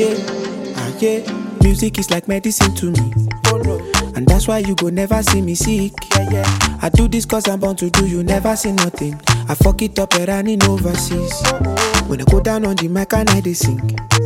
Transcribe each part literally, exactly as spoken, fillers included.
yeah, ah, yeah. Music is like medicine to me. And that's why you go never see me sick. Yeah, yeah. I do this cause I'm born to do, you never see nothing. I fuck it up and running overseas. When I go down on the mic and I they sing,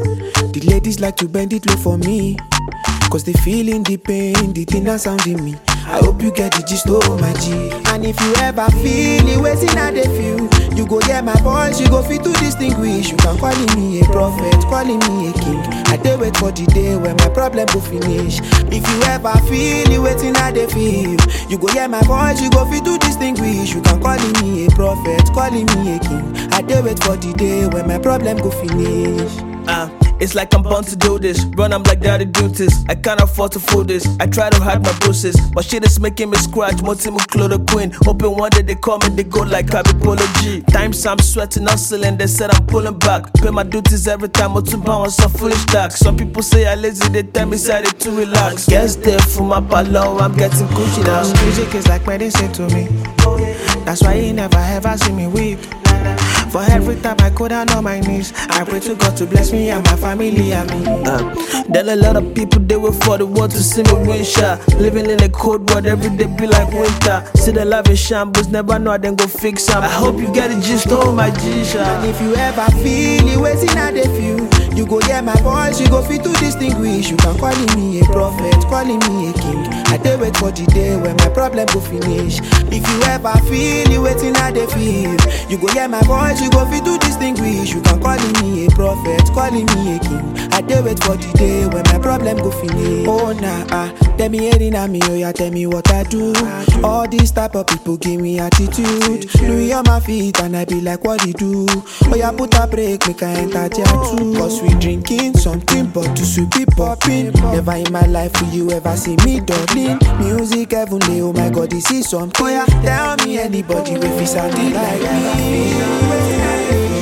the ladies like to bend it low for me, cause they feeling the pain, the thing that sound in me. I hope you get the gist, oh my G. And if you ever feel it, waiting how they feel, you go hear my voice, you go fit to distinguish. You can call me a prophet, calling me a king. I dey wait for the day when my problem go finish. If you ever feel it, waiting how they feel, you go hear my voice, you go fit to distinguish. You can call me a prophet, calling me a king. I dey wait for the day when my problem go finish. Uh, it's like I'm born to do this. Run, I'm like daddy do this. I can't afford to fool this. I try to hide my bruises, but shit is making me scratch. Multiple chloroquine. Hoping one day they call me, they go like Kabi Polo G. Times I'm sweating, hustling, they said I'm pulling back. Pay my duties every time, or to bounce some foolish talk. Some people say I lazy, they tell me say they too relax. Guess they for my palo, I'm getting Gucci now. Music is like medicine to me. That's why you never ever see me weak. For every time I go down on my knees, I pray to God to bless me and my family and me. Uh, there are a lot of people they wait for the world to see me win shot. Living in a cold world, every day be like winter. See the life in shambles, never know I then go fix them. I hope you get the gist, oh my G-shot. And if you ever feel it, waiting how they feel, you go hear my voice, you go fit to distinguish. You can call me a prophet, calling me a king. I dey wait for the day when my problem go finish. If you ever feel it, waiting how they feel, you go hear my voice, you go fit to distinguish. You can call me a prophet, calling me a king. I dey wait for the day when my problem go finish. Oh nah, ah, tell me heading at me, oh yeah, tell me what I do. All these type of people give me attitude. Louis on my feet and I be like, what you do? Oh yeah, put a break, make I enter tier two. Cause we drinking something, but to sweet be popping. Never in my life will you ever see me dawdling. Music heavenly, oh my God, this is something. Oh yeah, tell me anybody if it's sounding like me.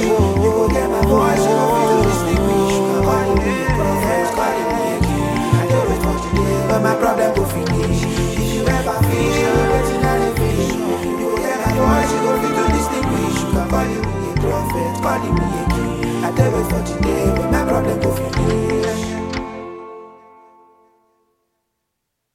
But my problem go finish. If you ever feel waiting at the finish, you will get my voice, you go fit to distinguish. You can call me a prophet, call me a king. I tell you for today.